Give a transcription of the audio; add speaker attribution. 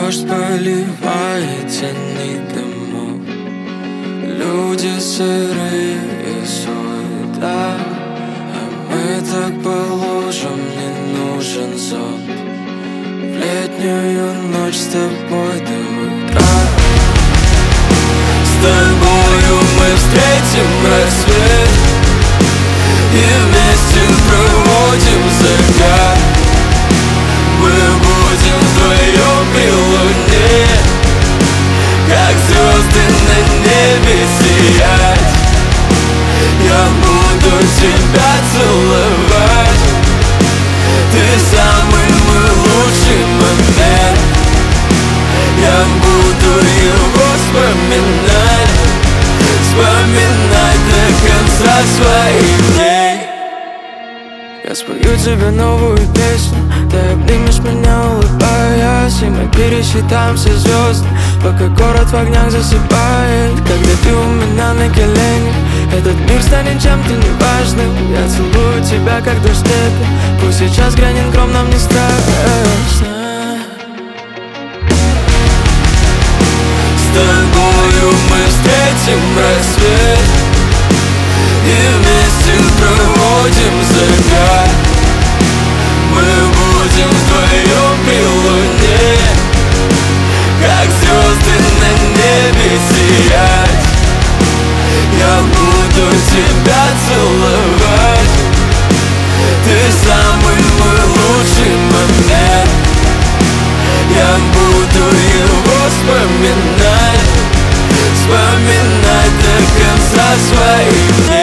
Speaker 1: Дождь поливает тени домов, люди сырые и суета, а мы так по лужам, не нужен зонт. В летнюю ночь с тобой до утра. С тобою мы встретим рассвет и вместе проводим закат. Мы будем вдвоем при луне, как звезды на небе сиять. Я буду тебя целовать, ты самый мой лучший момент. Я буду его вспоминать, вспоминать до конца своих дней. Я спою тебе новую песню, ты обнимешь меня, улыбаясь, и мы пересчитаем все звезды, пока город в огнях засыпает. Когда ты у меня на коленях, этот мир станет чем-то неважным. Я целую тебя, как дождь лета, пусть сейчас грянет гром, нам не страшно. С тобою мы встретим рассвет и вместе проводим закат. Мы будем вдвоем при луне, как звезды на небе сиять. Я буду тебя целовать, ты самый мой лучший момент. Я буду его вспоминать, вспоминать до конца своих дней.